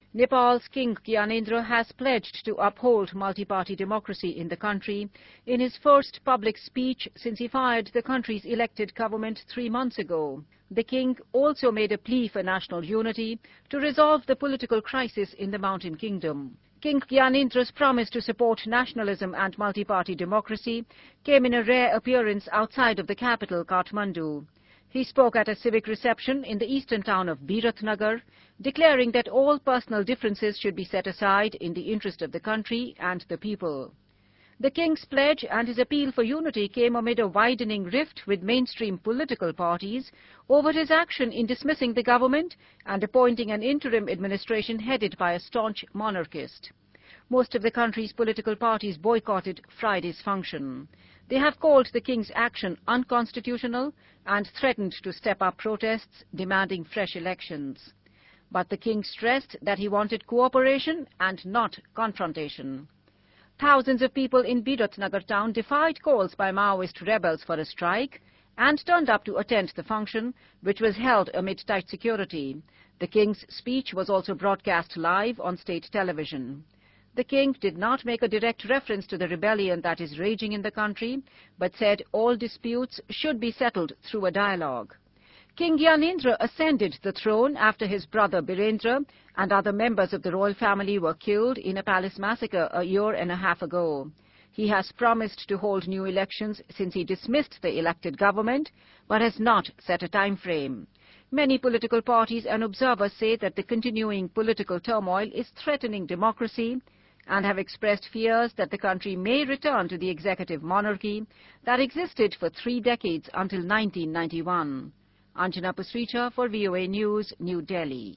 Nepal's King Gyanendra has pledged to uphold multi-party democracy in the country in his first public speech since he fired the country's elected government 3 months ago. The king also made a plea for national unity to resolve the political crisis in the Mountain Kingdom. King Gyanendra's promise to support nationalism and multi-party democracy came in a rare appearance outside of the capital, Kathmandu. He spoke at a civic reception in the eastern town of Biratnagar, declaring that all personal differences should be set aside in the interest of the country and the people. The king's pledge and his appeal for unity came amid a widening rift with mainstream political parties over his action in dismissing the government and appointing an interim administration headed by a staunch monarchist. Most of the country's political parties boycotted Friday's function. They have called the king's action unconstitutional and threatened to step up protests demanding fresh elections. But the king stressed that he wanted cooperation and not confrontation. Thousands of people in Biratnagar town defied calls by Maoist rebels for a strike and turned up to attend the function, which was held amid tight security. The king's speech was also broadcast live on state television. The king did not make a direct reference to the rebellion that is raging in the country, but said all disputes should be settled through a dialogue. King Gyanendra ascended the throne after his brother Birendra and other members of the royal family were killed in a palace massacre a year and a half ago. He has promised to hold new elections since he dismissed the elected government, but has not set a time frame. Many political parties and observers say that the continuing political turmoil is threatening democracy and have expressed fears that the country may return to the executive monarchy that existed for 3 decades until 1991. Anjana Pasricha for VOA News, New Delhi.